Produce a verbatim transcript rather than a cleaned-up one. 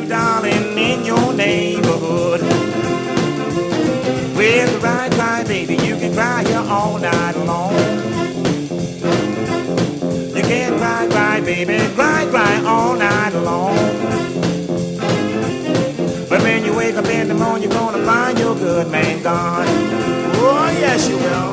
you, darling, in your neighborhood. Well, cry, cry, baby, you can cry here all night long. You can cry, cry, baby, cry, cry all night long. But when you wake up in the morning, you're gonna find your good man gone. Oh, yes, you will.